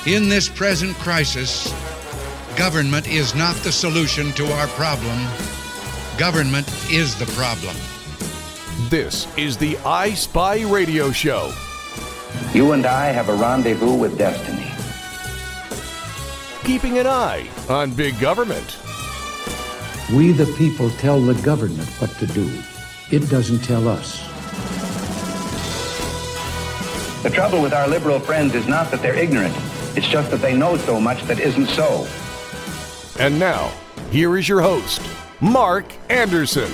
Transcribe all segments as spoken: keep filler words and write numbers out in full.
In this present crisis, government is not the solution to our problem. Government is the problem. This is the I Spy Radio Show. You and I have a rendezvous with destiny. Keeping an eye on big government. We the people tell the government what to do. It doesn't tell us. The trouble with our liberal friends is not that they're ignorant. It's just that they know so much that isn't so. And now, here is your host, Mark Anderson.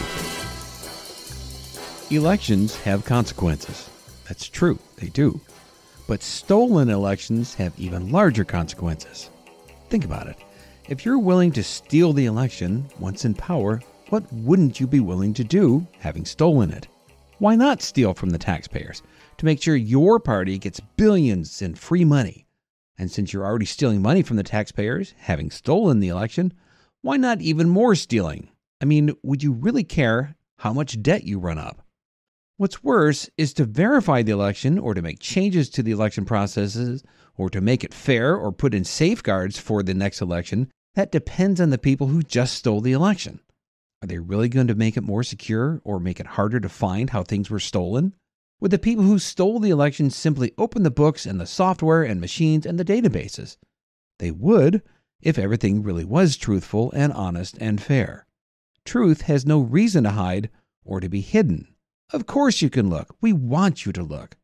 Elections have consequences. That's true, they do. But stolen elections have even larger consequences. Think about it. If you're willing to steal the election once in power, what wouldn't you be willing to do having stolen it? Why not steal from the taxpayers to make sure your party gets billions in free money? And since you're already stealing money from the taxpayers, having stolen the election, why not even more stealing? I mean, would you really care how much debt you run up? What's worse is to verify the election or to make changes to the election processes or to make it fair or put in safeguards for the next election. That depends on the people who just stole the election. Are they really going to make it more secure or make it harder to find how things were stolen? Would the people who stole the election simply open the books and the software and machines and the databases? They would, if everything really was truthful and honest and fair. Truth has no reason to hide or to be hidden. Of course you can look. We want you to look.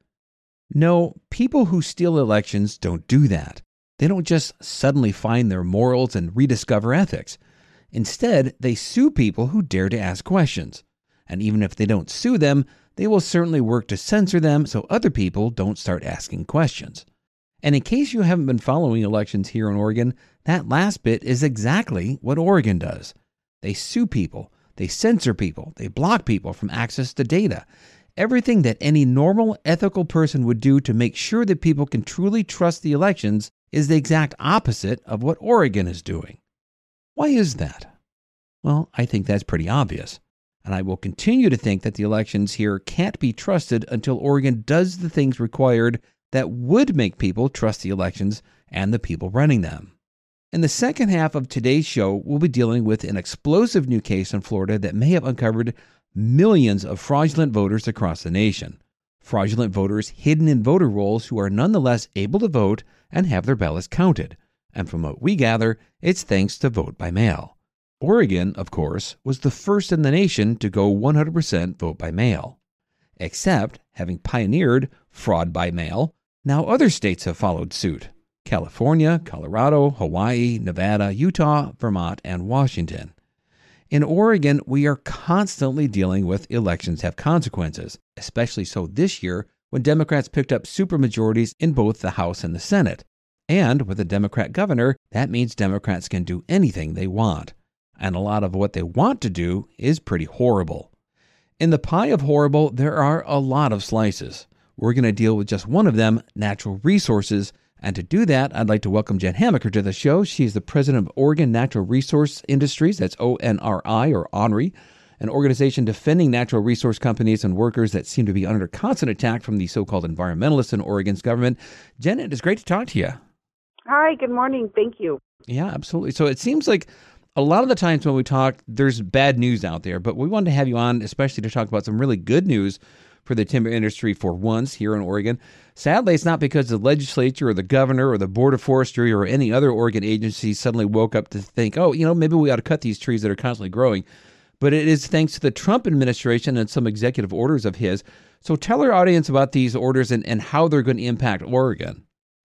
No, people who steal elections don't do that. They don't just suddenly find their morals and rediscover ethics. Instead, they sue people who dare to ask questions. And even if they don't sue them, they will certainly work to censor them so other people don't start asking questions. And in case you haven't been following elections here in Oregon, that last bit is exactly what Oregon does. They sue people. They censor people. They block people from access to data. Everything that any normal, ethical person would do to make sure that people can truly trust the elections is the exact opposite of what Oregon is doing. Why is that? Well, I think that's pretty obvious. And I will continue to think that the elections here can't be trusted until Oregon does the things required that would make people trust the elections and the people running them. In the second half of today's show, we'll be dealing with an explosive new case in Florida that may have uncovered millions of fraudulent voters across the nation. Fraudulent voters hidden in voter rolls who are nonetheless able to vote and have their ballots counted. And from what we gather, it's thanks to vote by mail. Oregon, of course, was the first in the nation to go one hundred percent vote by mail. Except, having pioneered fraud by mail, now other states have followed suit. California, Colorado, Hawaii, Nevada, Utah, Vermont, and Washington. In Oregon, we are constantly dealing with elections have consequences, especially so this year when Democrats picked up supermajorities in both the House and the Senate. And with a Democrat governor, that means Democrats can do anything they want. And a lot of what they want to do is pretty horrible. In the pie of horrible, there are a lot of slices. We're going to deal with just one of them, natural resources. And to do that, I'd like to welcome Jen Hamaker to the show. She's the president of Oregon Natural Resource Industries. That's O N R I or ONRI, an organization defending natural resource companies and workers that seem to be under constant attack from the so-called environmentalists in Oregon's government. Jen, it is great to talk to you. Hi, good morning. Thank you. Yeah, absolutely. So it seems like a lot of the times when we talk, there's bad news out there, but we wanted to have you on, especially to talk about some really good news for the timber industry for once here in Oregon. Sadly, it's not because the legislature or the governor or the Board of Forestry or any other Oregon agency suddenly woke up to think, oh, you know, maybe we ought to cut these trees that are constantly growing. But it is thanks to the Trump administration and some executive orders of his. So tell our audience about these orders and, and how they're going to impact Oregon.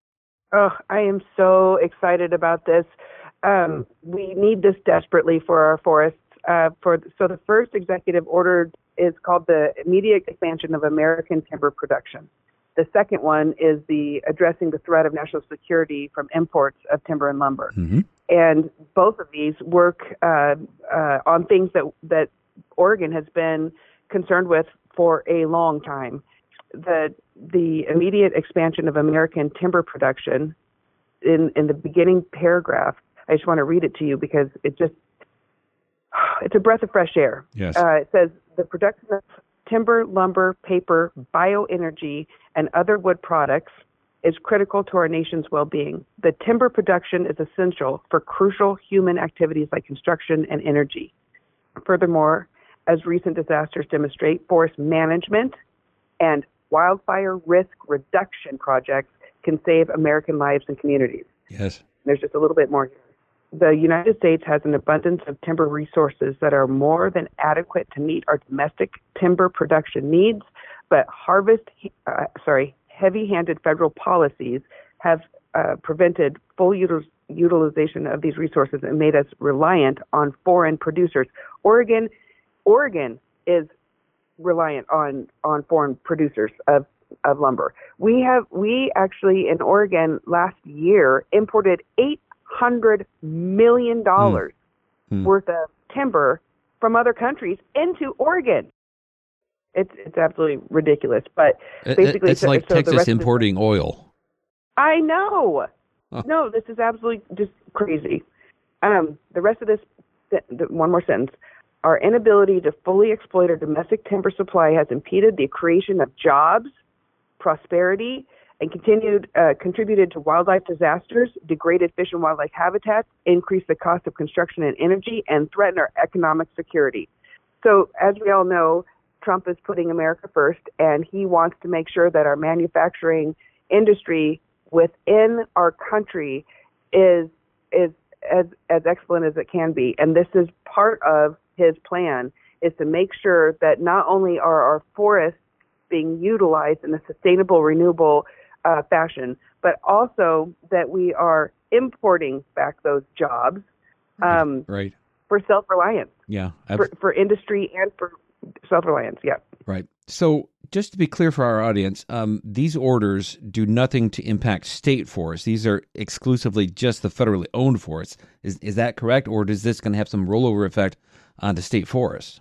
Oh, I am so excited about this. Um, we need this desperately for our forests. Uh, for so the first executive order is called the immediate expansion of American timber production. The second one is the addressing the threat of national security from imports of timber and lumber. Mm-hmm. And both of these work uh, uh, on things that that Oregon has been concerned with for a long time. The the immediate expansion of American timber production, in, in the beginning paragraph, I just want to read it to you because it just, it's a breath of fresh air. Yes. Uh, it says, the production of timber, lumber, paper, bioenergy, and other wood products is critical to our nation's well-being. The timber production is essential for crucial human activities like construction and energy. Furthermore, as recent disasters demonstrate, forest management and wildfire risk reduction projects can save American lives and communities. Yes. There's just a little bit more here. The United States has an abundance of timber resources that are more than adequate to meet our domestic timber production needs, but harvest, uh, sorry, heavy-handed federal policies have uh, prevented full util- utilization of these resources and made us reliant on foreign producers. Oregon, Oregon is reliant on, on foreign producers of, of lumber. We have we actually in Oregon last year imported eight hundred million dollars mm. worth of timber from other countries into Oregon. It's it's absolutely ridiculous, but basically it's so, like so Texas importing this, oil. I know. Huh. No, this is absolutely just crazy. Um, the rest of this, the, the, one more sentence. Our inability to fully exploit our domestic timber supply has impeded the creation of jobs, prosperity, and continued uh, contributed to wildlife disasters, degraded fish and wildlife habitats, increased the cost of construction and energy, and threatened our economic security. So, as we all know, Trump is putting America first, and he wants to make sure that our manufacturing industry within our country is is as as excellent as it can be. And this is part of his plan, is to make sure that not only are our forests being utilized in a sustainable, renewable uh, fashion, but also that we are importing back those jobs um, right. for self-reliance. Yeah, for, for industry and for self-reliance, yeah. Right. So just to be clear for our audience, um, these orders do nothing to impact state forests. These are exclusively just the federally owned forests. Is is that correct, or is this going to have some rollover effect on the state forests?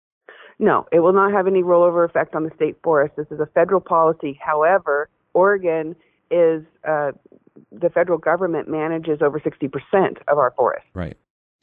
No, it will not have any rollover effect on the state forest. This is a federal policy. However, Oregon is, uh, the federal government manages over sixty percent of our forests. Right.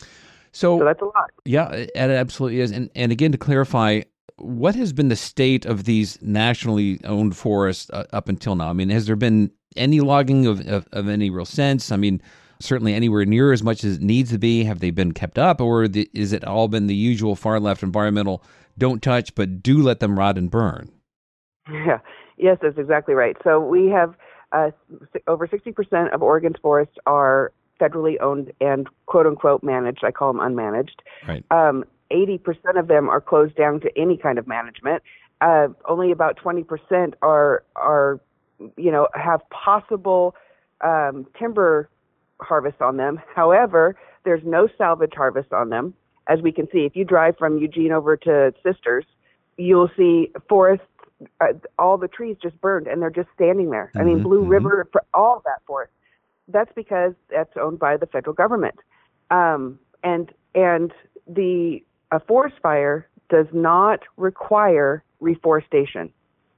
So, so that's a lot. Yeah, it absolutely is. And and again, to clarify, what has been the state of these nationally owned forests uh, up until now? I mean, has there been any logging of, of, of any real sense? I mean, certainly anywhere near as much as it needs to be? Have they been kept up, or the, is it all been the usual far left environmental, don't touch, but do let them rot and burn? Yeah, yes, that's exactly right. So we have uh, over sixty percent of Oregon's forests are federally owned and quote unquote managed. I call them unmanaged. Right. Um, eighty percent of them are closed down to any kind of management. Uh, only about twenty percent are, are, you know, have possible um, timber harvest on them. However, there's no salvage harvest on them. As we can see, if you drive from Eugene over to Sisters, you'll see forests, uh, all the trees just burned, and they're just standing there. Mm-hmm, I mean, Blue mm-hmm. River, all that forest. That's because that's owned by the federal government. Um, and and the a forest fire does not require reforestation.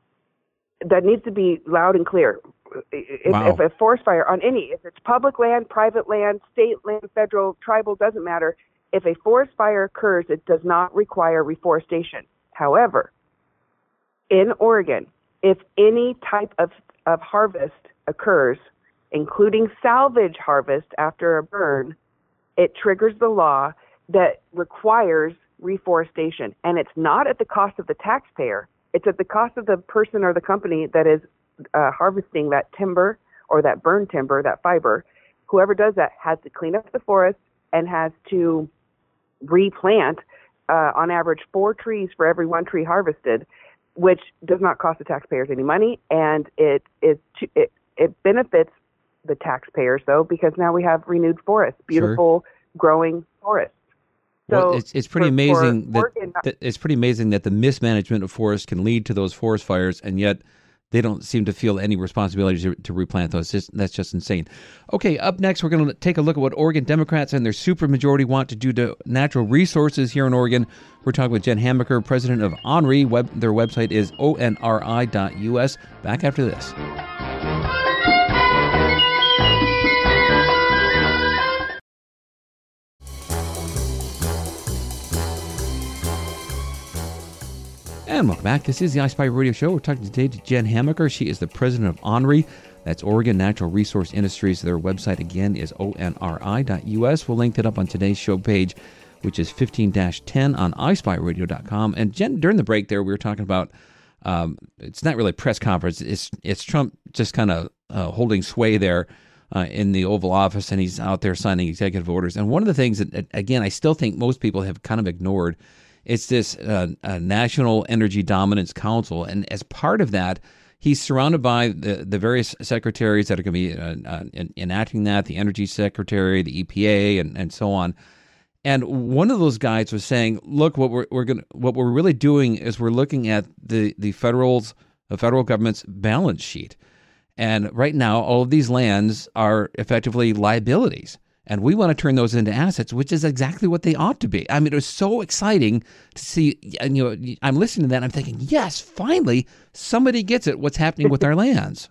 That needs to be loud and clear. If, wow. if a forest fire on any, if it's public land, private land, state land, federal, tribal, doesn't matter. If a forest fire occurs, it does not require reforestation. However, in Oregon, if any type of, of harvest occurs, including salvage harvest after a burn, it triggers the law that requires reforestation. And it's not at the cost of the taxpayer. It's at the cost of the person or the company that is uh, harvesting that timber or that burned timber, that fiber. Whoever does that has to clean up the forest and has to replant, uh, on average, four trees for every one tree harvested, which does not cost the taxpayers any money, and it is it it benefits the taxpayers, though, because now we have renewed forests, beautiful, sure. growing forests. So well, it's it's pretty for, amazing for that, Oregon, that it's pretty amazing that the mismanagement of forests can lead to those forest fires, and yet they don't seem to feel any responsibility to, to replant those. Just, that's just insane. Okay, up next, we're going to take a look at what Oregon Democrats and their supermajority want to do to natural resources here in Oregon. We're talking with Jen Hamaker, president of ONRI. Web, their website is O N R I dot U S. Back after this. And welcome back. This is the iSpy Radio Show. We're talking today to Jen Hamaker. She is the president of ONRI. That's Oregon Natural Resource Industries. Their website, again, is O N R I dot U S. We'll link that up on today's show page, which is fifteen dash ten on i spy radio dot com. And Jen, during the break there, we were talking about, um, it's not really a press conference. It's it's Trump just kind of uh, holding sway there uh, in the Oval Office, and he's out there signing executive orders. And one of the things that, again, I still think most people have kind of ignored, it's this uh, uh, National Energy Dominance Council. And as part of that, he's surrounded by the, the various secretaries that are going to be uh, uh, in, enacting that, the Energy Secretary, the E P A, and, and so on. And one of those guys was saying, "Look, what we're we're going what we're really doing is we're looking at the the federal's the federal government's balance sheet, and right now all of these lands are effectively liabilities, and we want to turn those into assets, which is exactly what they ought to be." I mean, it was so exciting to see. And you know, I'm listening to that, and I'm thinking, yes, finally somebody gets it. What's happening with our lands?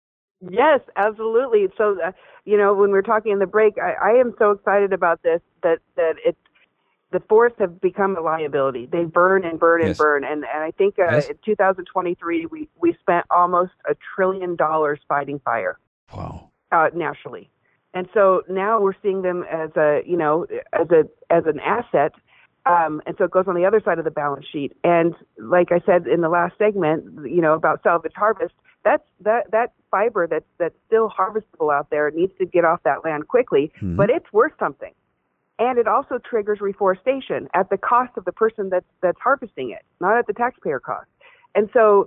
Yes, absolutely. So, uh, you know, when we were talking in the break, I, I am so excited about this, that, that it's, the forests have become a liability. They burn and burn and Yes. burn. And, and I think uh, Yes. in two thousand twenty-three, we, we spent almost a trillion dollars fighting fire Wow. uh, nationally. And so now we're seeing them as a, you know, as a, as an asset. Um, and so it goes on the other side of the balance sheet. And like I said in the last segment, you know, about salvage harvest, that's that, that fiber that's, that's still harvestable out there needs to get off that land quickly, Mhm. but it's worth something. And it also triggers reforestation at the cost of the person that's, that's harvesting it, not at the taxpayer cost. And so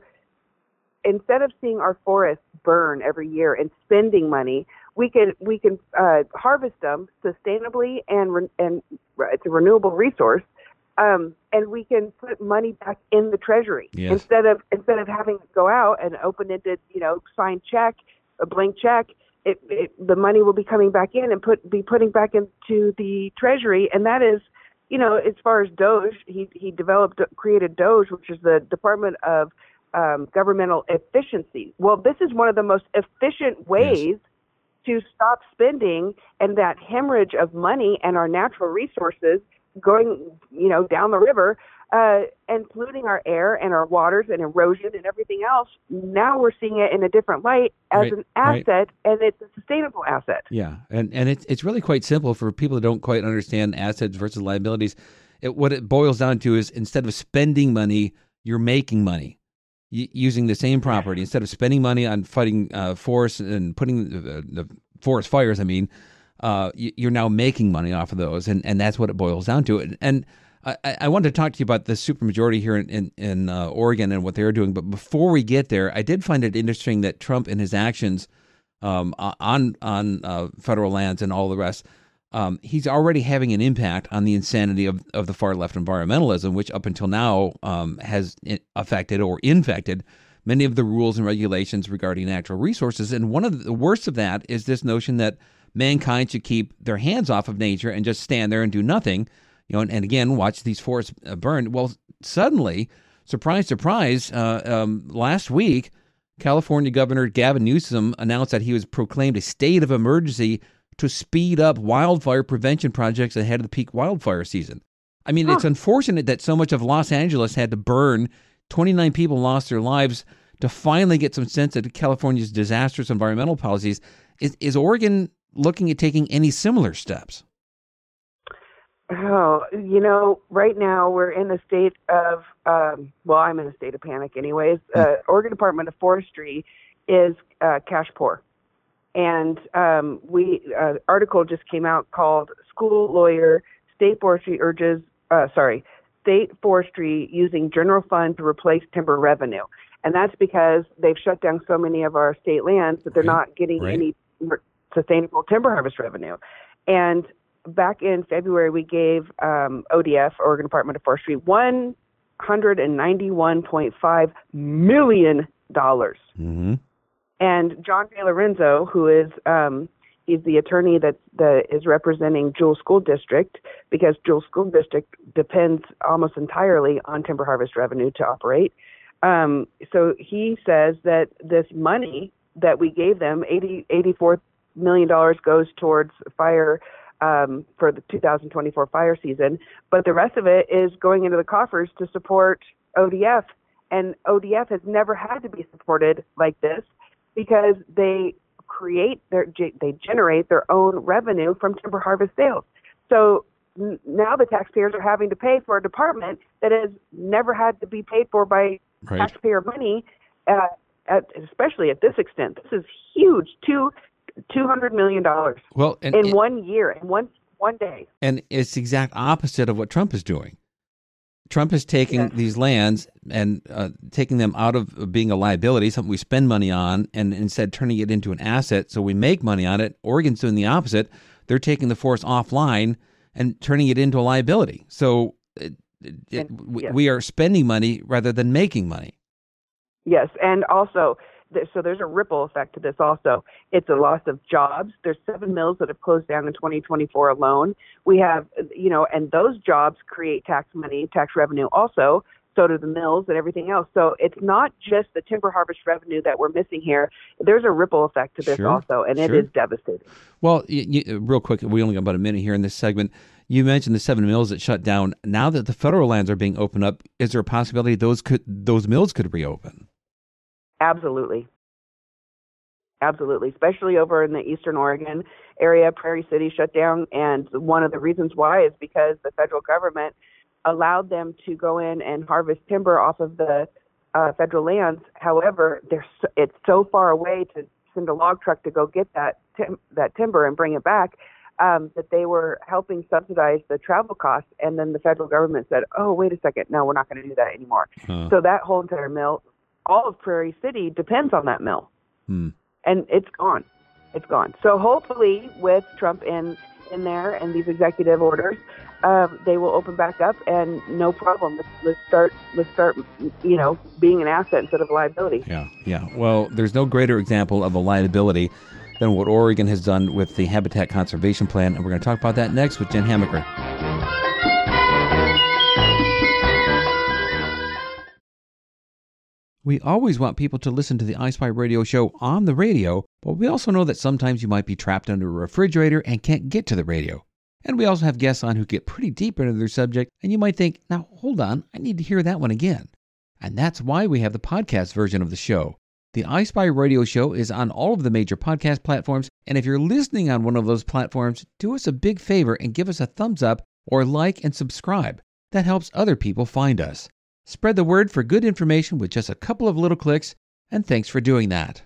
instead of seeing our forests burn every year and spending money, we can we can uh, harvest them sustainably, and re- and it's a renewable resource, um, and we can put money back in the treasury Yes. instead of instead of having to go out and open-ended, you know, signed check, a blank check. It, it, the money will be coming back in and put be putting back into the treasury, and that is, you know, as far as DOGE, he he developed created DOGE, which is the Department of um, Governmental Efficiency. Well, this is one of the most efficient ways Yes. to stop spending and that hemorrhage of money and our natural resources going, you know, down the river uh, and polluting our air and our waters and erosion and everything else. Now we're seeing it in a different light as Right, an right. asset, and it's a sustainable asset. Yeah, and and it's it's really quite simple for people that don't quite understand assets versus liabilities. It, what it boils down to is, instead of spending money, you're making money y- using the same property. Instead of spending money on fighting uh, forests and putting the, the forest fires, I mean, uh, y- you're now making money off of those, and, and that's what it boils down to. And, and I, I wanted to talk to you about the supermajority here in in, in uh, Oregon and what they're doing. But before we get there, I did find it interesting that Trump, in his actions um, on on uh, federal lands and all the rest, um, he's already having an impact on the insanity of, of the far left environmentalism, which up until now um, has affected or infected many of the rules and regulations regarding natural resources. And one of the worst of that is this notion that mankind should keep their hands off of nature and just stand there and do nothing. You know, and, and again, watch these forests uh, burn. Well, suddenly, surprise, surprise, uh, um, last week, California Governor Gavin Newsom announced that he was proclaimed a state of emergency to speed up wildfire prevention projects ahead of the peak wildfire season. I mean, huh. It's unfortunate that so much of Los Angeles had to burn. twenty-nine people lost their lives to finally get some sense of California's disastrous environmental policies. Is, is Oregon looking at taking any similar steps? Oh, you know, right now we're in a state of, um, well, I'm in a state of panic anyways. Uh, Oregon Department of Forestry is uh, cash poor. And um, we, uh, article just came out called School Lawyer, State Forestry Urges, uh, sorry, State Forestry Using General Fund to Replace Timber Revenue. And that's because they've shut down so many of our state lands that they're Right. not getting Right. any sustainable timber harvest revenue. And back in February, we gave um, O D F, Oregon Department of Forestry, one hundred ninety-one point five million dollars. Mm-hmm. And John De Lorenzo, who is um, he's the attorney that, that is representing Jewel School District, because Jewel School District depends almost entirely on timber harvest revenue to operate. Um, so he says that this money that we gave them, eighty, eighty-four million dollars, goes towards fire um, for the two thousand twenty-four fire season, but the rest of it is going into the coffers to support O D F. And O D F has never had to be supported like this. because they create their, they generate their own revenue from timber harvest sales. So n- now the taxpayers are having to pay for a department that has never had to be paid for by Right. taxpayer money, uh, at, especially at this extent. This is huge, two two hundred million dollars Well, and, in and, one year, in one one day. and it's the exact opposite of what Trump is doing. Trump is taking Yes. these lands and uh, taking them out of being a liability, something we spend money on, and instead turning it into an asset so we make money on it. Oregon's doing the opposite. They're taking the forest offline and turning it into a liability. So it, it, And- we, yes. we are spending money rather than making money. Yes, and also, th- so there's a ripple effect to this also. It's a loss of jobs. There's seven mills that have closed down in twenty twenty-four alone. We have, you know, and those jobs create tax money, tax revenue also. So do the mills and everything else. So it's not just the timber harvest revenue that we're missing here. There's a ripple effect to this Sure, also, and sure. it is devastating. Well, y y real quick, we only got about a minute here in this segment. You mentioned the seven mills that shut down. Now that the federal lands are being opened up, is there a possibility those could those mills could reopen? Absolutely. Absolutely, especially over in the Eastern Oregon area. Prairie City shut down, and one of the reasons why is because the federal government allowed them to go in and harvest timber off of the uh, federal lands. However, they're so, it's so far away to send a log truck to go get that tim- that timber and bring it back um, that they were helping subsidize the travel costs. And then the federal government said, "Oh, wait a second, no, we're not going to do that anymore." Huh. So that whole entire mill, all of Prairie City depends on that mill. Hmm. And it's gone. It's gone. So hopefully with Trump in, in there and these executive orders, um, they will open back up and no problem. Let's, let's start, let's start, you know, being an asset instead of a liability. Yeah, yeah. Well, there's no greater example of a liability than what Oregon has done with the Habitat Conservation Plan, and we're going to talk about that next with Jen Hamaker. We always want people to listen to the iSpy Radio Show on the radio, but we also know that sometimes you might be trapped under a refrigerator and can't get to the radio. And we also have guests on who get pretty deep into their subject, and you might think, now hold on, I need to hear that one again. And that's why we have the podcast version of the show. The iSpy Radio Show is on all of the major podcast platforms, and if you're listening on one of those platforms, do us a big favor and give us a thumbs up or like and subscribe. That helps other people find us. Spread the word for good information with just a couple of little clicks, and thanks for doing that.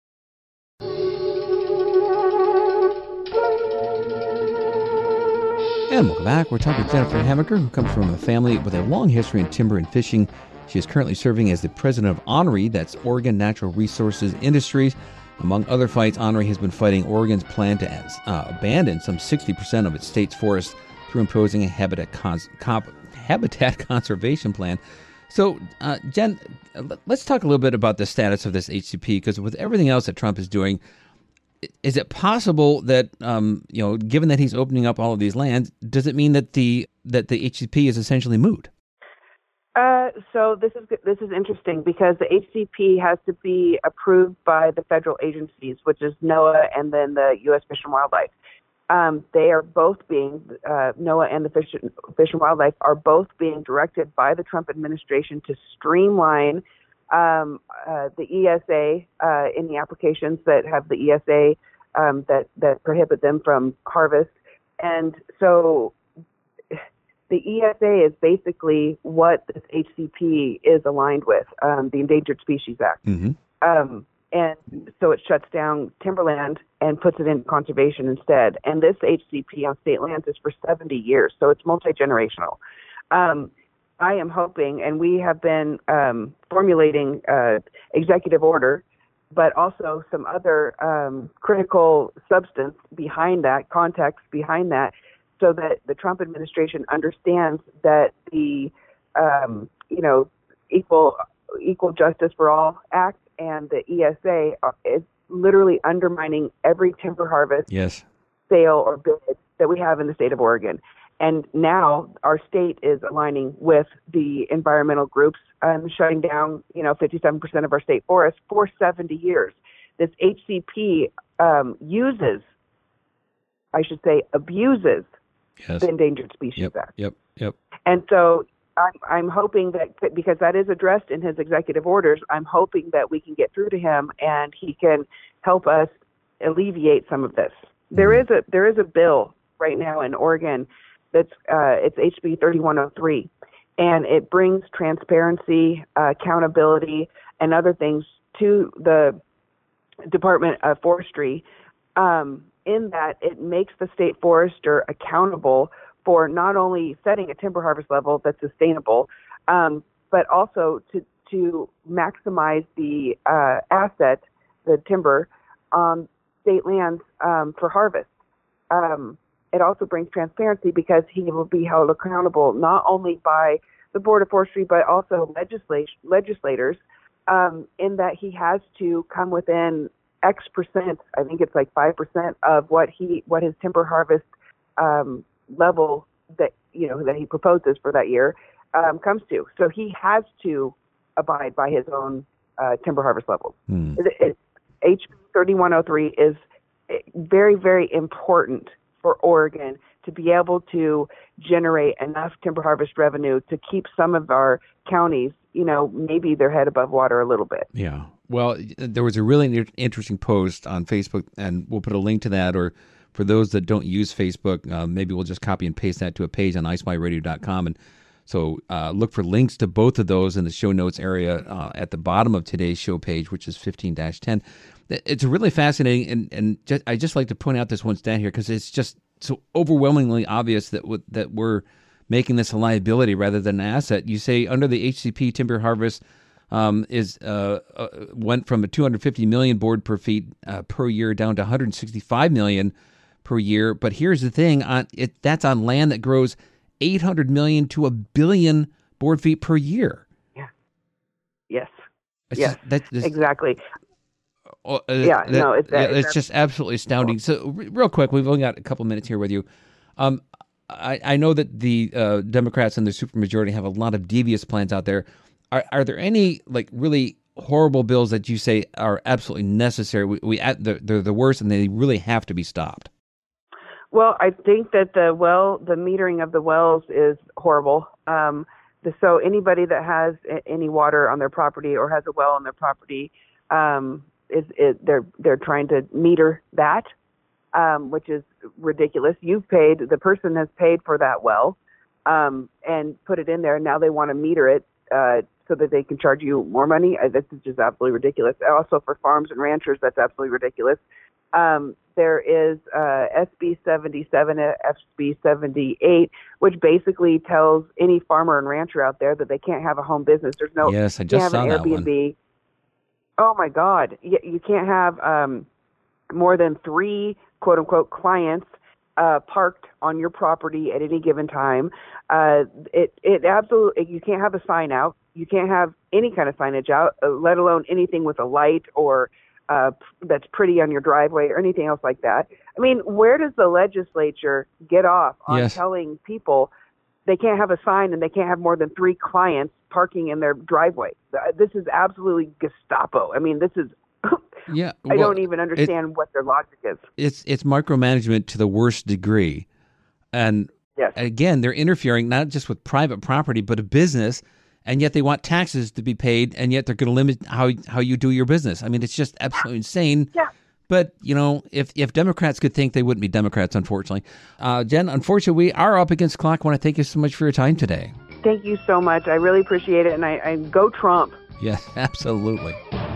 And welcome back. We're talking with Jennifer Hamaker, who comes from a family with a long history in timber and fishing. She is currently serving as the president of ONRI, that's Oregon Natural Resources Industries. Among other fights, ONRI has been fighting Oregon's plan to uh, abandon some sixty percent of its state's forests through imposing a habitat, cons- comp- habitat conservation plan. So, uh, Jen, let's talk a little bit about the status of this H C P, because with everything else that Trump is doing, is it possible that, um, you know, given that he's opening up all of these lands, does it mean that the that the H C P is essentially moot? Uh, so this is this is interesting because the H C P has to be approved by the federal agencies, which is NOAA and then the U S Fish and Wildlife. Um, they are both being, uh, NOAA and the Fish, Fish and Wildlife are both being directed by the Trump administration to streamline um, uh, the E S A uh, in the applications that have the E S A um, that, that prohibit them from harvest. And so the E S A is basically what this H C P is aligned with, um, the Endangered Species Act. Mm-hmm. Um, and so it shuts down timberland and puts it in conservation instead. And this H C P on state lands is for seventy years, so it's multi-generational. Um, I am hoping, and we have been um, formulating uh, executive order, but also some other um, critical substance behind that, context behind that, so that the Trump administration understands that the, um, you know, equal equal justice for all act and the E S A are, is literally undermining every timber harvest, Yes. sale, or bid that we have in the state of Oregon. And now our state is aligning with the environmental groups and shutting down, you know, fifty-seven percent of our state forests for seventy years. This H C P um, uses, I should say, abuses Yes. the Endangered Species Yep. Act. Yep. Yep. And so I'm, I'm hoping that, because that is addressed in his executive orders, I'm hoping that we can get through to him and he can help us alleviate some of this. There is a there is a bill right now in Oregon that's uh, it's H B thirty-one oh three, and it brings transparency, uh, accountability, and other things to the Department of Forestry. Um, in that it makes the state forester accountable for not only setting a timber harvest level that's sustainable, um, but also to to maximize the uh, asset, the timber, on state lands um, for harvest. Um, it also brings transparency because he will be held accountable not only by the Board of Forestry but also legislat- legislators um, in that he has to come within X percent, I think it's like five percent of what he what his timber harvest um, level that you know that he proposes for that year um, comes to. So he has to abide by his own uh, timber harvest levels. Hmm. It, it, H B thirty-one oh three is very, very important for Oregon to be able to generate enough timber harvest revenue to keep some of our counties, you know, maybe their head above water a little bit. Yeah. Well, there was a really interesting post on Facebook, and we'll put a link to that, or for those that don't use Facebook, uh, maybe we'll just copy and paste that to a page on i spy radio dot com. And so uh, look for links to both of those in the show notes area uh, at the bottom of today's show page, which is fifteen dash ten. It's really fascinating, and, and just, I just like to point out this one stat here because it's just so overwhelmingly obvious that w- that we're making this a liability rather than an asset. You say under the H C P timber harvest um, is uh, uh, went from a two hundred fifty million board per feet uh, per year down to one hundred sixty-five million per year. But here's the thing: on it, that's on land that grows eight hundred million to a billion board feet per year. Yeah. Yes. It's yes. Just, that, this, exactly. Uh, yeah, that, no, it's, that, it's, it's just absolutely astounding. So, re- real quick, we've only got a couple minutes here with you. Um, I, I know that the uh, Democrats and the supermajority have a lot of devious plans out there. Are, are there any like really horrible bills that you say are absolutely necessary? We, we they're, they're the worst, and they really have to be stopped. Well, I think that the well, the metering of the wells is horrible. Um, the, so anybody that has a, any water on their property or has a well on their property. Um, Is, is they're they're trying to meter that, um, which is ridiculous. You've paid, the person has paid for that well, um, and put it in there. And now they want to meter it uh, so that they can charge you more money. Uh, this is just absolutely ridiculous. Also for farms and ranchers, that's absolutely ridiculous. Um, there is uh, S B seventy-seven, S B seventy-eight, which basically tells any farmer and rancher out there that they can't have a home business. There's no yes, I just saw that Airbnb. One. Oh, my God. You, you can't have um, more than three, quote, unquote, clients uh, parked on your property at any given time. Uh, it, it absolutely, you can't have a sign out. You can't have any kind of signage out, uh, let alone anything with a light or uh, that's pretty on your driveway or anything else like that. I mean, where does the legislature get off on yes. telling people they can't have a sign and they can't have more than three clients parking in their driveway? This is absolutely Gestapo. I mean, this is, yeah, I well, don't even understand it, what their logic is. It's it's micromanagement to the worst degree. And yes. again, they're interfering not just with private property, but a business, and yet they want taxes to be paid, and yet they're going to limit how how you do your business. I mean, it's just absolutely insane. Yeah. But, you know, if, if Democrats could think, they wouldn't be Democrats, unfortunately. Uh, Jen, unfortunately, we are up against the clock. I want to thank you so much for your time today. Thank you so much. I really appreciate it. And I, I go Trump. Yes, absolutely.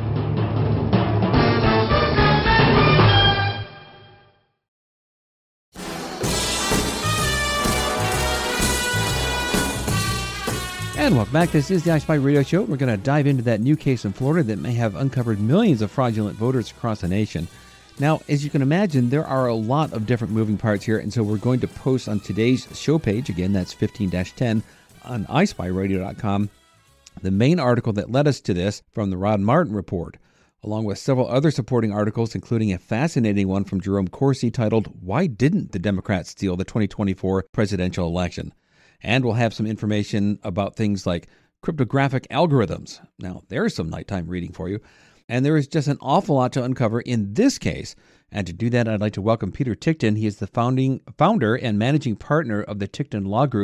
And welcome back. This is the I Spy Radio Show. We're going to dive into that new case in Florida that may have uncovered millions of fraudulent voters across the nation. Now, as you can imagine, there are a lot of different moving parts here, and so we're going to post on today's show page, again, that's fifteen dash ten, on i spy radio dot com, the main article that led us to this from the Rod Martin Report, along with several other supporting articles, including a fascinating one from Jerome Corsi titled, Why Didn't the Democrats Steal the twenty twenty-four Presidential Election? And we'll have some information about things like cryptographic algorithms. Now, there's some nighttime reading for you. And there is just an awful lot to uncover in this case. And to do that, I'd like to welcome Peter Ticktin. He is the founding founder and managing partner of the Ticktin Law Group,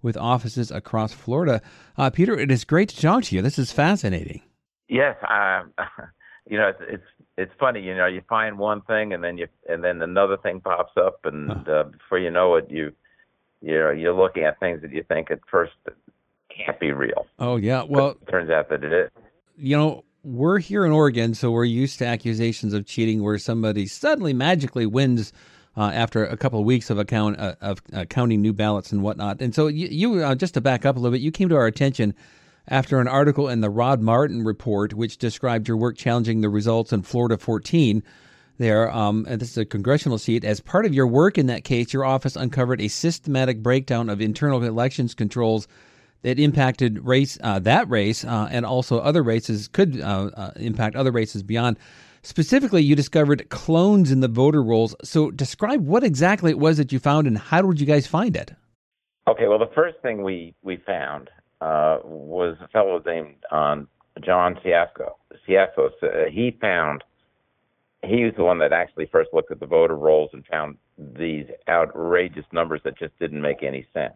with offices across Florida. Uh, Peter, it is great to talk to you. This is fascinating. Yes, um, you know, it's, it's it's funny. You know, you find one thing, and then you and then another thing pops up, and Huh. uh, before you know it, you you're you're looking at things that you think at first can't be real. Oh, yeah. Well, It turns out that it is. you know, we're here in Oregon, so we're used to accusations of cheating where somebody suddenly magically wins uh, after a couple of weeks of account uh, of uh, counting new ballots and whatnot. And so you, you uh, just to back up a little bit, you came to our attention after an article in the Rod Martin Report, which described your work challenging the results in Florida fourteen. There, um, and this is a congressional seat. As part of your work in that case, your office uncovered a systematic breakdown of internal elections controls that impacted race, uh, that race, uh, and also other races could uh, uh, impact other races beyond. Specifically, you discovered clones in the voter rolls. So describe what exactly it was that you found and how did you guys find it? Okay, well, the first thing we, we found uh, was a fellow named um, John Ciasco. Ciasco, uh, he found, he was the one that actually first looked at the voter rolls and found these outrageous numbers that just didn't make any sense.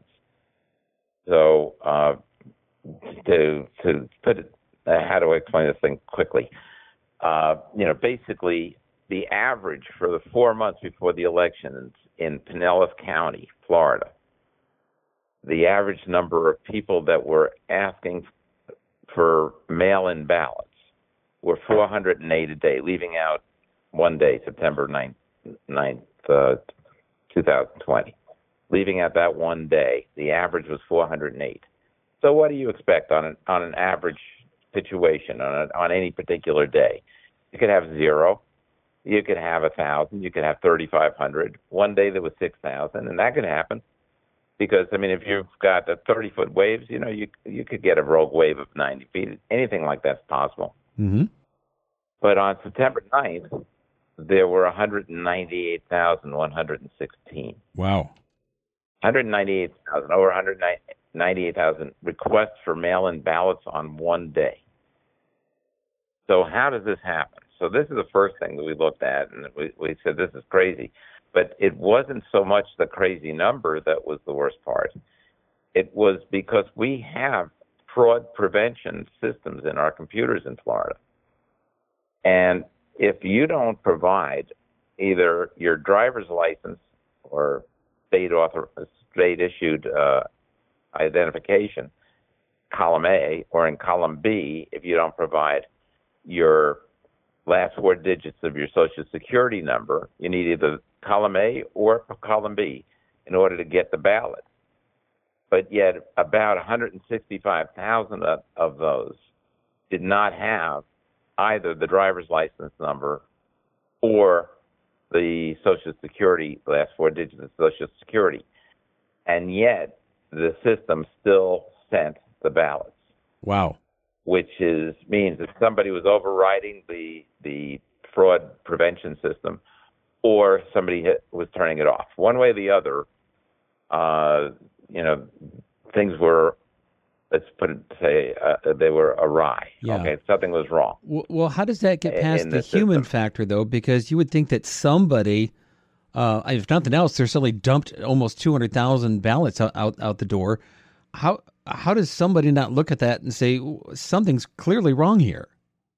So uh, to to put it, uh, how do I explain this thing quickly? Uh, you know, basically, the average for the four months before the elections in Pinellas County, Florida, the average number of people that were asking for mail-in ballots were four hundred eight a day, leaving out one day, September ninth, uh, two thousand twenty. Leaving out that one day, the average was four hundred eight. So what do you expect on an on an average situation on a, on any particular day? You could have zero, you could have a thousand, you could have thirty-five hundred. One day there was six thousand, and that could happen because I mean, if you've got a thirty-foot waves, you know, you you could get a rogue wave of ninety feet. Anything like that's possible. Mm-hmm. But on September ninth, there were one hundred ninety-eight thousand one hundred sixteen. Wow. one hundred ninety-eight thousand, over one hundred ninety-eight thousand requests for mail-in ballots on one day. So how does this happen? So this is the first thing that we looked at, and we, we said this is crazy. But it wasn't so much the crazy number that was the worst part. It was because we have fraud prevention systems in our computers in Florida. And if you don't provide either your driver's license or state author, state issued uh, identification, column A, or in column B, if you don't provide your last four digits of your Social Security number, you need either column A or column B in order to get the ballot. But yet about one hundred sixty-five thousand of, of those did not have either the driver's license number or the Social Security, last four digits of Social Security. And yet the system still sent the ballots. Wow. Which is means that somebody was overriding the the fraud prevention system, or somebody hit, was turning it off. One way or the other, uh, you know, things were, let's put it say, uh, they were awry. Yeah. Okay, something was wrong. Well, well, how does that get In- past in the the human system. factor, though? Because you would think that somebody, uh, if nothing else, they're suddenly dumped almost two hundred thousand ballots out, out, out the door. How how does somebody not look at that and say, something's clearly wrong here?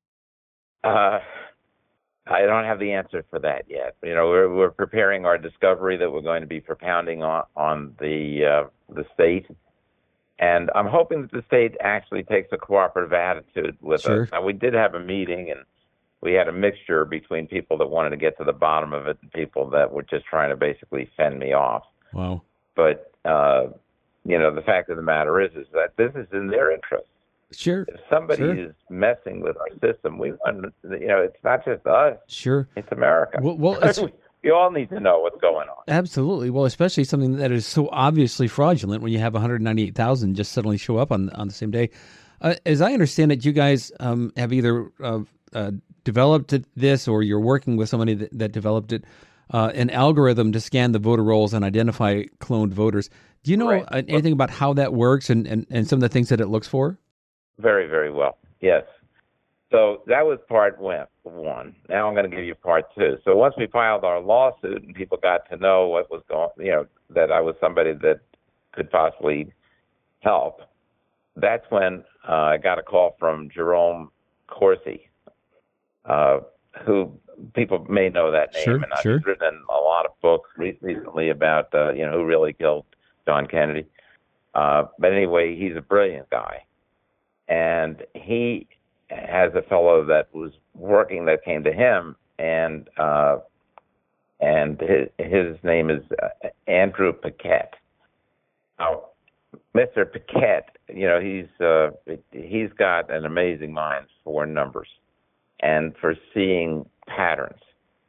Uh, I don't have the answer for that yet. You know, we're we're preparing our discovery that we're going to be propounding on on the uh, the state, and I'm hoping that the state actually takes a cooperative attitude with Sure. us. Now, we did have a meeting, and we had a mixture between people that wanted to get to the bottom of it and people that were just trying to basically fend me off. Wow. But uh, you know, the fact of the matter is, is that this is in their interest. Sure. If somebody Sure. is messing with our system, we want, you know, it's not just us. Sure. It's America. Well, well it's, we all need to know what's going on. absolutely. Well, especially something that is so obviously fraudulent when you have one hundred ninety-eight thousand just suddenly show up on on the same day. Uh, as I understand it, you guys um, have either uh, uh, developed it- this or you're working with somebody that, that developed it, uh, an algorithm to scan the voter rolls and identify cloned voters. Do you know Right. uh, anything about how that works and, and, and some of the things that it looks for? Very, very well. Yes. So that was part one. one. Now I'm going to give you part two. So once we filed our lawsuit and people got to know what was going, you know, that I was somebody that could possibly help, that's when uh, I got a call from Jerome Corsi, uh, who people may know that name, Sure, and I've sure. written a lot of books re- recently about uh, you know who really killed John Kennedy. Uh, but anyway, he's a brilliant guy, and he has a fellow that was working that came to him, and uh, and his, his name is uh, Andrew Paquette. Now, Mister Paquette, you know, he's uh, he's got an amazing mind for numbers and for seeing patterns.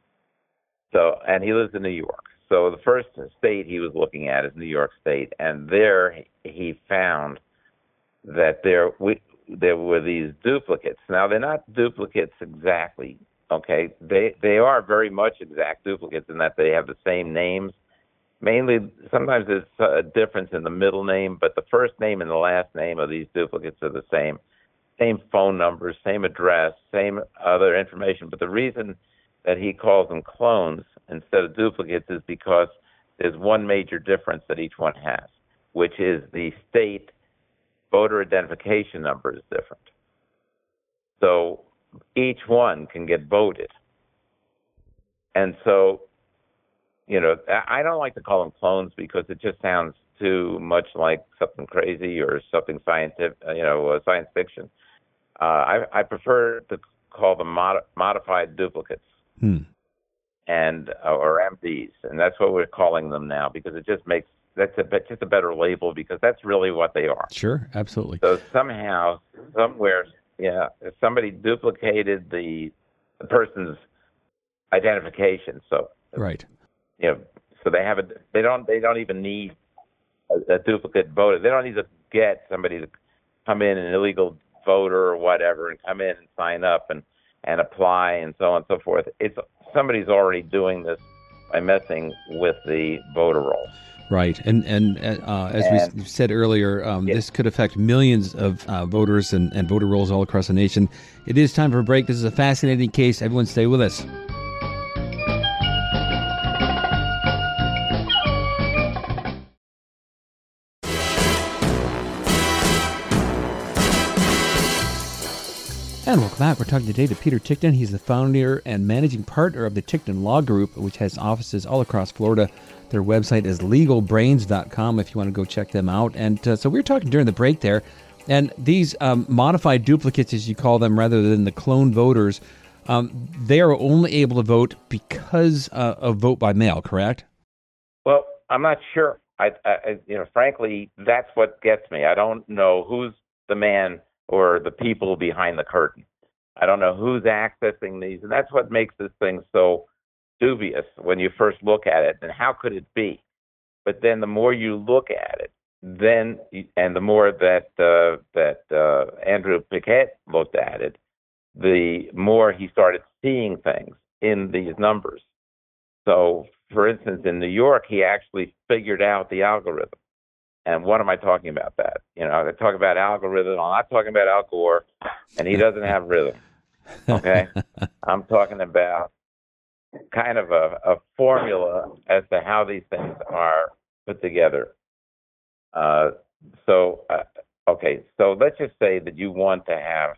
So, and he lives in New York. So the first state he was looking at is New York State, and there he found that there we, there were these duplicates. Now they're not duplicates exactly. Okay, they they are very much exact duplicates in that they have the same names. Mainly, sometimes there's a difference in the middle name, but the first name and the last name of these duplicates are the same. Same phone numbers, same address, same other information. But the reason that he calls them clones instead of duplicates is because there's one major difference that each one has, which is the state voter identification number is different. So each one can get voted. And so, you know, I don't like to call them clones because it just sounds too much like something crazy or something scientific, you know, uh, science fiction. Uh, I, I prefer to call them mod- modified duplicates, Hmm. and uh, or M Ds, and that's what we're calling them now because it just makes that's a bit, just a better label because that's really what they are. Sure, absolutely. So somehow, somewhere, yeah, somebody duplicated the, the person's identification. So Right. you know, so they have a, they don't, they don't even need a, a duplicate voter. They don't need to get somebody to come in, an illegal voter or whatever, and come in and sign up and, and apply and so on and so forth. It's somebody's already doing this by messing with the voter rolls. Right, and and uh, as And- we said earlier, um, Yeah. this could affect millions of uh, voters and, and voter rolls all across the nation. It is time for a break. This is a fascinating case. Everyone stay with us. And welcome back. We're talking today to Peter Tickton. He's the founder and managing partner of the Tickton Law Group, which has offices all across Florida. Their website is legal brains dot com if you want to go check them out. And uh, so we were talking during the break there, and these um, modified duplicates, as you call them, rather than the clone voters, um, they are only able to vote because uh, of vote by mail, correct? Well, I'm not sure. I, I, you know, frankly, that's what gets me. I don't know who's the man or the people behind the curtain. I don't know who's accessing these, and that's what makes this thing so dubious when you first look at it. And how could it be? But then the more you look at it, then and the more that uh, that uh, Andrew Paquette looked at it, the more he started seeing things in these numbers. So, for instance, in New York, he actually figured out the algorithm. And what am I talking about that? You know, I talk about algorithm. I'm not talking about Al Gore, and he doesn't have rhythm. Okay? I'm talking about kind of a, a formula as to how these things are put together. Uh, so, uh, okay, so let's just say that you want to have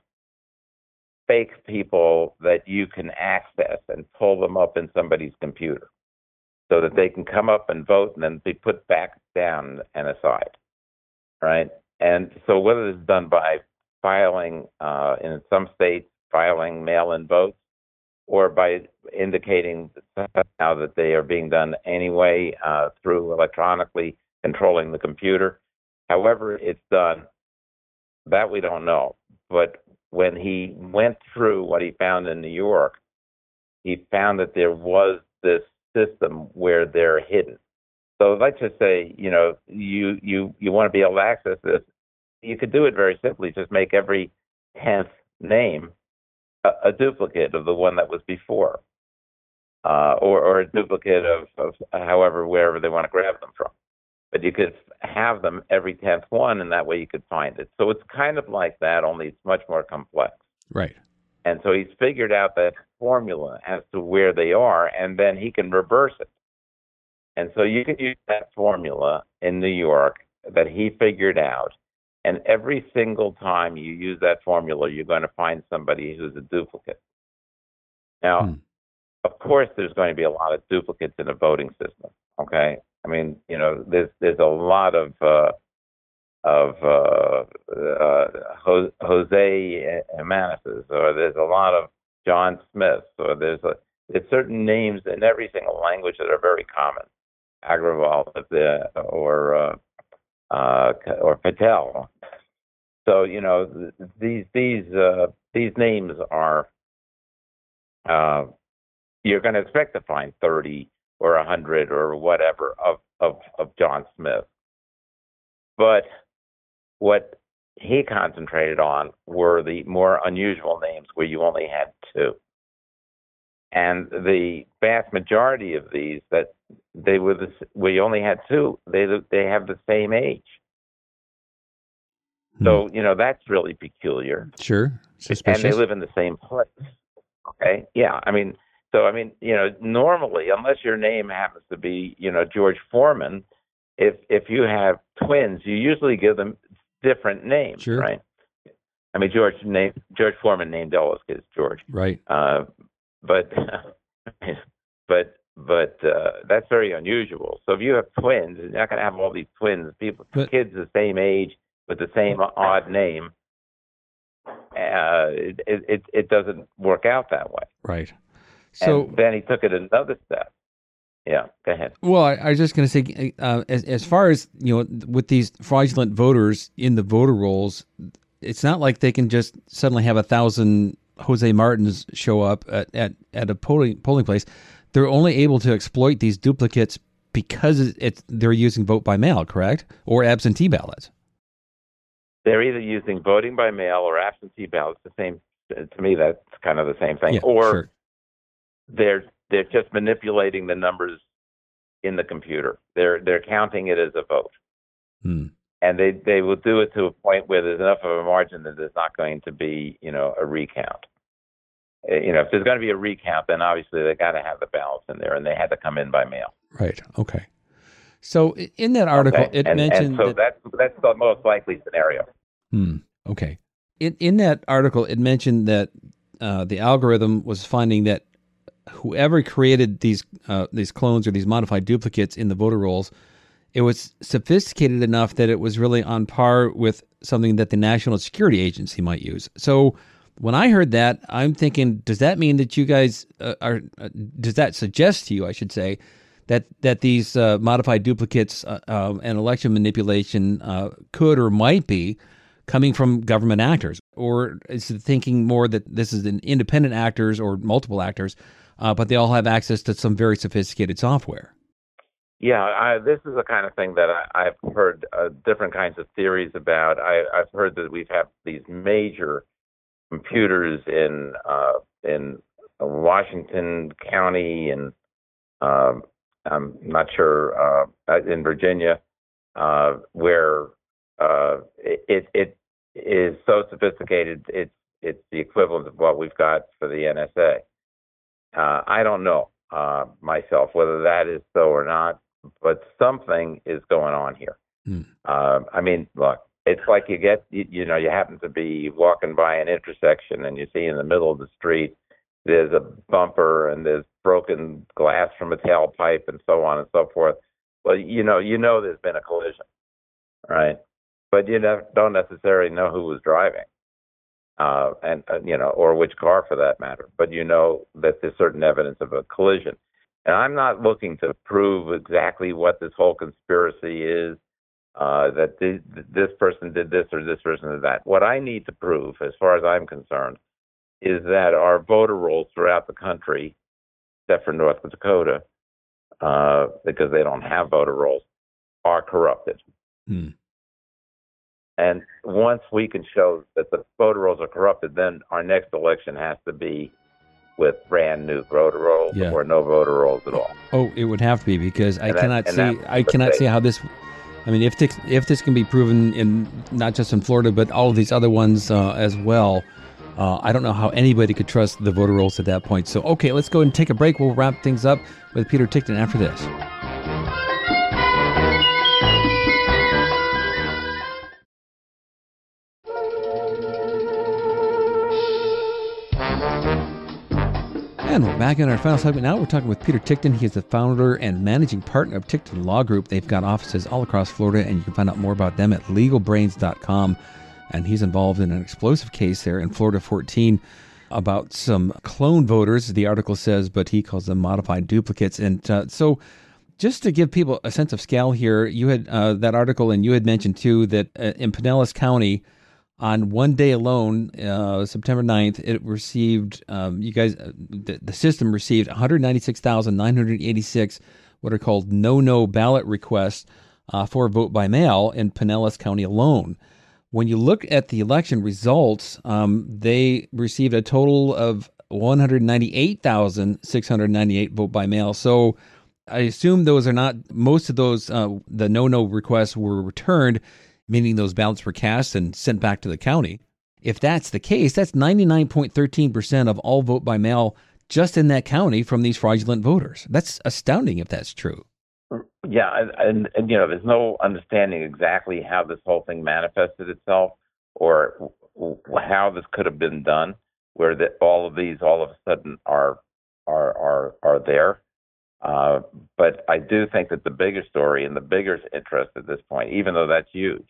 fake people that you can access and pull them up in somebody's computer, so that they can come up and vote and then be put back down and aside, right? And so whether it's done by filing, uh, in some states, filing mail-in votes, or by indicating now that they are being done anyway uh, through electronically controlling the computer, however it's done, that we don't know. But when he went through what he found in New York, he found that there was this system where they're hidden. So let's just say, you know, you you you want to be able to access this. You could do it very simply. Just make every tenth name a, a duplicate of the one that was before, uh, or or a duplicate of, of however wherever they want to grab them from. But you could have them every tenth one, and that way you could find it. So it's kind of like that, only it's much more complex. Right. And so he's figured out that formula as to where they are, and then he can reverse it. And so you can use that formula in New York that he figured out, And every single time you use that formula, you're going to find somebody who's a duplicate. Now, Hmm. of course, there's going to be a lot of duplicates in a voting system. Okay, I mean, you know, there's there's a lot of uh, of uh, uh, Jose Jimenez's, or there's a lot of John Smiths, or there's a there's certain names in every single language that are very common, Agrawal or uh, uh, or Patel. So you know, these these uh, these names are. Uh, you're going to expect to find thirty or one hundred or whatever of, of, of John Smith. But what he concentrated on were the more unusual names where you only had two. And the vast majority of these that they were the, where you only had two, they they have the same age. Hmm. So, you know, that's really peculiar. Sure. Suspicious. And they live in the same place. Okay. Yeah. I mean, so, I mean, you know, normally, unless your name happens to be, you know, George Foreman, if if you have twins, you usually give them different names, Sure. right? I mean, George named George Foreman named all his kids George. Right. Uh, but but but uh, that's very unusual. So if you have twins, you're not going to have all these twins, people, But- kids the same age with the same odd name. Uh, it, it it doesn't work out that way. Right. So And then he took it another step. Yeah, go ahead. Well, I, I was just going to say, uh, as as far as you know, with these fraudulent voters in the voter rolls, it's not like they can just suddenly have a thousand Jose Martins show up at, at, at a polling polling place. They're only able to exploit these duplicates because it's they're using vote by mail, correct, or absentee ballots. They're either using voting by mail or absentee ballots. The same to me. That's kind of the same thing. Yeah, or sure. they're they're just manipulating the numbers in the computer. They're they're counting it as a vote, Hmm. and they they will do it to a point where there's enough of a margin that there's not going to be you know a recount. Uh, You know, if there's going to be a recount, then obviously they got to have the ballots in there, and they had to come in by mail. Right. Okay. So i- in that article, Okay? it and, mentioned and so that. that's that's the most likely scenario. Hmm. Okay. In in that article, it mentioned that uh, the algorithm was finding that whoever created these uh, these clones or these modified duplicates in the voter rolls, it was sophisticated enough that it was really on par with something that the National Security Agency might use. So when I heard that, I'm thinking, does that mean that you guys uh, are? Uh, does that suggest to you, I should say, that that these uh, modified duplicates uh, uh, and election manipulation uh, could or might be coming from government actors? Or is it thinking more that this is an independent actors or multiple actors, uh, but they all have access to some very sophisticated software? Yeah, I, this is the kind of thing that I, I've heard uh, different kinds of theories about. I, I've heard that we've had these major computers in uh, in Washington County and um, I'm not sure uh, in Virginia uh, where uh, it it is so sophisticated. It's it's the equivalent of what we've got for the N S A. Uh, I don't know uh, myself whether that is so or not, but something is going on here. Hmm. Uh, I mean, look, it's like you get, you, you know, you happen to be walking by an intersection and you see in the middle of the street there's a bumper and there's broken glass from a tailpipe and so on and so forth. Well, you know, you know there's been a collision, right? But you ne- don't necessarily know who was driving. Uh, and uh, you know, or which car for that matter. But you know that there's certain evidence of a collision. And I'm not looking to prove exactly what this whole conspiracy is, uh, that th- this person did this or this person did that. What I need to prove, as far as I'm concerned, is that our voter rolls throughout the country, except for North Dakota, uh, because they don't have voter rolls, are corrupted. Hmm. And once we can show that the voter rolls are corrupted, then our next election has to be with brand new voter rolls Yeah. or no voter rolls at all. Oh, it would have to be, because I And that- cannot and see. that's I the cannot thing. see how this. I mean, if this, if this can be proven in not just in Florida, but all of these other ones uh, as well, uh, I don't know how anybody could trust the voter rolls at that point. So, okay, let's go ahead and take a break. We'll wrap things up with Peter Tickton after this. And we're back in our final segment now. We're talking with Peter Ticktin. He is the founder and managing partner of Ticktin Law Group. They've got offices all across Florida, and you can find out more about them at legal brains dot com. And he's involved in an explosive case there in Florida fourteen about some clone voters, the article says, but he calls them modified duplicates. And uh, so just to give people a sense of scale here, you had uh, that article, and you had mentioned, too, that uh, in Pinellas County, on one day alone, uh, September ninth, it received, um, you guys, uh, the, the system received one hundred ninety-six thousand nine hundred eighty-six what are called no-no ballot requests uh, for vote by mail in Pinellas County alone. When you look at the election results, um, they received a total of one hundred ninety-eight thousand six hundred ninety-eight vote by mail. So I assume those are not, most of those, uh, the no-no requests were returned, meaning those ballots were cast and sent back to the county. If that's the case, that's ninety-nine point one three percent of all vote by mail just in that county from these fraudulent voters. That's astounding if that's true. Yeah, and, and you know, there's no understanding exactly how this whole thing manifested itself, or how this could have been done, where that all of these all of a sudden are are are are there. Uh, but I do think that the bigger story and the bigger interest at this point, even though that's huge,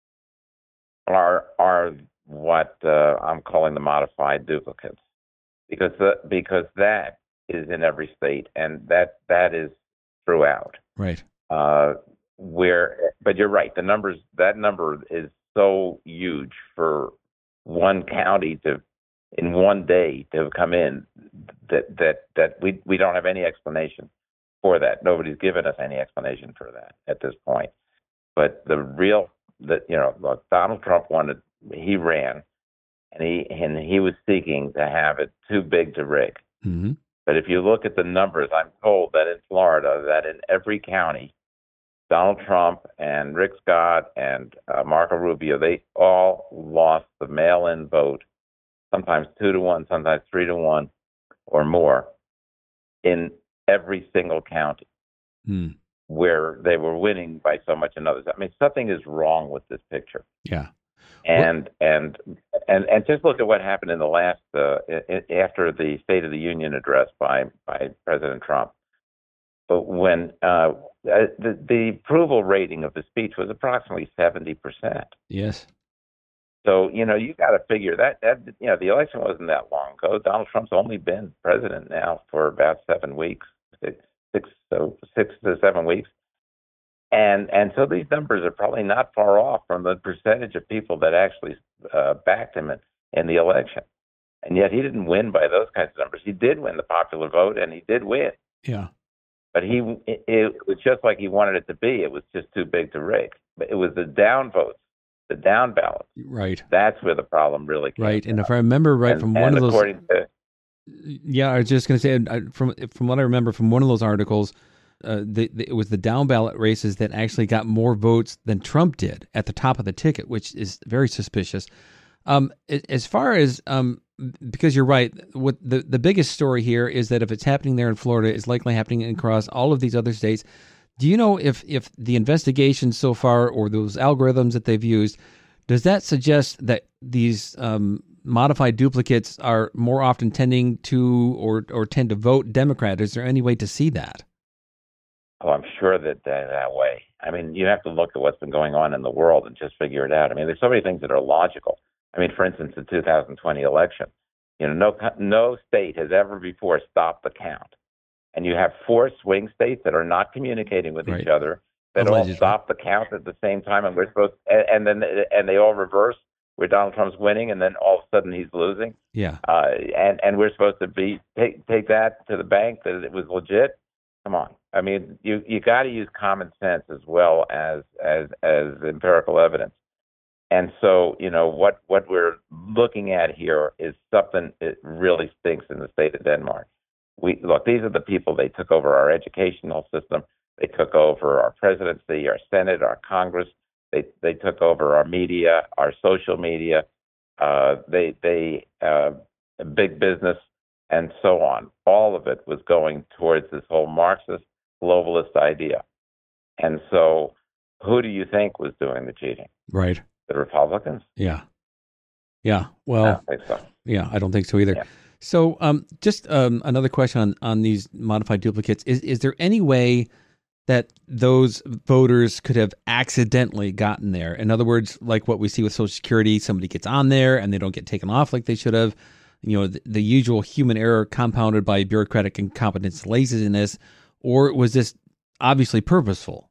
are are what uh, I'm calling the modified duplicates, because the, because that is in every state, and that that is throughout. Right. Uh, where, but you're right. The numbers, that number is so huge for one county to, in one day, to have come in, that that that we we don't have any explanation for that. Nobody's given us any explanation for that at this point. But the real, that you know, look, Donald Trump wanted, he ran, and he and he was seeking to have it too big to rig. Mm-hmm. But if you look at the numbers, I'm told that in Florida, that in every county, Donald Trump and Rick Scott and uh, Marco Rubio, they all lost the mail-in vote, sometimes two to one, sometimes three to one or more, in every single county hmm. where they were winning by so much in others. I mean, something is wrong with this picture. Yeah. And and and and just look at what happened in the last uh, after the State of the Union address by by President Trump. But when uh, the the approval rating of the speech was approximately seventy percent. Yes. So you know you got to figure that that you know the election wasn't that long ago. Donald Trump's only been president now for about seven weeks, six six so six to seven weeks. And and so these numbers are probably not far off from the percentage of people that actually uh, backed him in, in the election. And yet he didn't win by those kinds of numbers. He did win the popular vote, and he did win. Yeah. But he it, it was just like he wanted it to be. It was just too big to rig. But it was the down votes, the down ballots. Right. That's where the problem really came Right. from. And if I remember right and, from and one of those... according to, yeah, I was just going to say, I, from from what I remember from one of those articles, Uh, the, the, it was the down ballot races that actually got more votes than Trump did at the top of the ticket, which is very suspicious. Um, as far as, um, because you're right, what the, the biggest story here is that if it's happening there in Florida, it's likely happening across all of these other states. Do you know if, if the investigation so far, or those algorithms that they've used, does that suggest that these um, modified duplicates are more often tending to or, or tend to vote Democrat? Is there any way to see that? Oh, I'm sure that they're that way. I mean, you have to look at what's been going on in the world and just figure it out. I mean, there's so many things that are logical. I mean, for instance, the two thousand twenty election, you know, no no state has ever before stopped the count. And you have four swing states that are not communicating with right. each other, that Allegedly. all stop the count at the same time, and we're supposed and, and then and they all reverse, where Donald Trump's winning, and then all of a sudden he's losing. Yeah. Uh, and and we're supposed to be take take that to the bank that it was legit. Come on. I mean, you you got to use common sense as well as as as empirical evidence. And so, you know, what what we're looking at here is something that really stinks in the state of Denmark. We look, these are the people, they took over our educational system, they took over our presidency, our Senate, our Congress, they they took over our media, our social media, uh, they they uh, big business, and so on. All of it was going towards this whole Marxist globalist idea. And so who do you think was doing the cheating? Right. The Republicans? Yeah. Yeah. Well, I don't think so. Yeah, I don't think so either. Yeah. So um, just um, another question on, on these modified duplicates. Is, is there any way that those voters could have accidentally gotten there? In other words, like what we see with Social Security, somebody gets on there and they don't get taken off like they should have. You know, the, the usual human error compounded by bureaucratic incompetence, laziness, or was this obviously purposeful?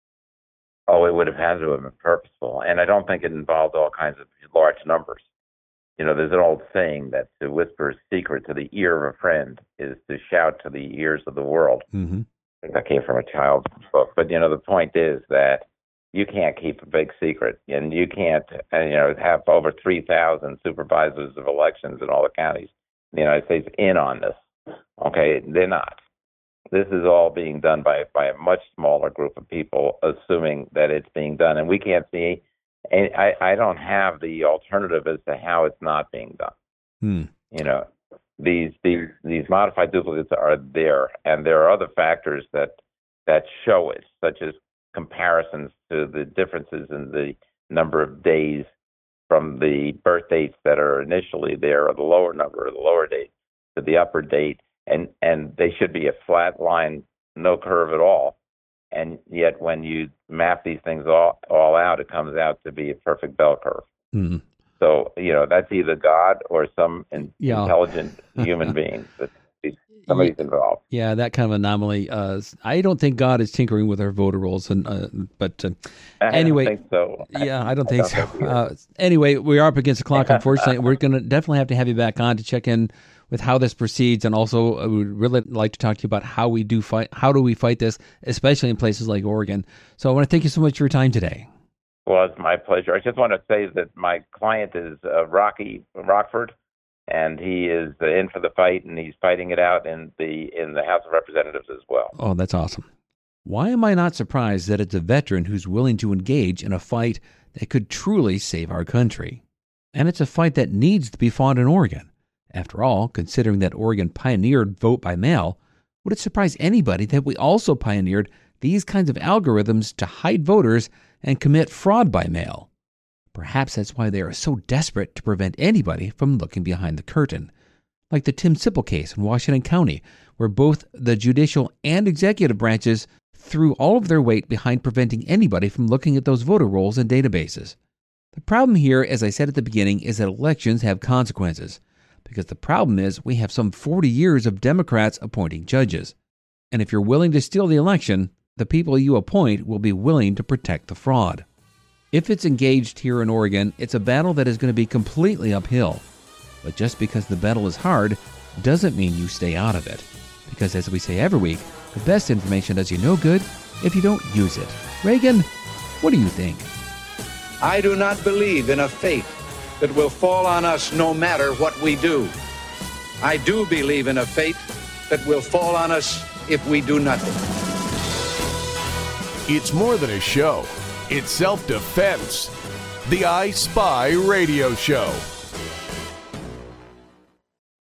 Oh, it would have had to have been purposeful. And I don't think it involved all kinds of large numbers. You know, there's an old saying that to whisper a secret to the ear of a friend is to shout to the ears of the world. Mm-hmm. I think that came from a child's book. But, you know, the point is that you can't keep a big secret, and you can't, uh, you know, have over three thousand supervisors of elections in all the counties in the United States in on this. Okay, they're not. This is all being done by by a much smaller group of people, assuming that it's being done, and we can't see. And I, I don't have the alternative as to how it's not being done. Hmm. You know, these these these modified duplicates are there, and there are other factors that that show it, such as comparisons to the differences in the number of days from the birth dates that are initially there, or the lower number, or the lower date, to the upper date, and and they should be a flat line, no curve at all. And yet, when you map these things all, all out, it comes out to be a perfect bell curve. Mm-hmm. So, you know, that's either God or some in, yeah. intelligent human being that somebody's involved. Yeah, that kind of anomaly. Uh, I don't think God is tinkering with our voter rolls, and uh, but uh, anyway, I don't think so. Yeah, I don't think I don't so. think uh, anyway, we are up against the clock. Unfortunately, we're going to definitely have to have you back on to check in with how this proceeds, and also I would really like to talk to you about how we do fight. How do we fight this, especially in places like Oregon? So I want to thank you so much for your time today. Well, it's my pleasure. I just want to say that my client is uh, Rocky Rockford, and he is uh, in for the fight, and he's fighting it out in the in the House of Representatives as well. Oh, that's awesome. Why am I not surprised that it's a veteran who's willing to engage in a fight that could truly save our country? And it's a fight that needs to be fought in Oregon. After all, considering that Oregon pioneered vote by mail, would it surprise anybody that we also pioneered these kinds of algorithms to hide voters and commit fraud by mail? Perhaps that's why they are so desperate to prevent anybody from looking behind the curtain. Like the Tim Sipple case in Washington County, where both the judicial and executive branches threw all of their weight behind preventing anybody from looking at those voter rolls and databases. The problem here, as I said at the beginning, is that elections have consequences. Because the problem is we have some forty years of Democrats appointing judges. And if you're willing to steal the election, the people you appoint will be willing to protect the fraud. If it's engaged here in Oregon, it's a battle that is going to be completely uphill. But just because the battle is hard doesn't mean you stay out of it. Because as we say every week, the best information does you no good if you don't use it. Reagan, what do you think? I do not believe in a fate that will fall on us no matter what we do. I do believe in a fate that will fall on us if we do nothing. It's more than a show. It's self-defense. The I Spy Radio Show.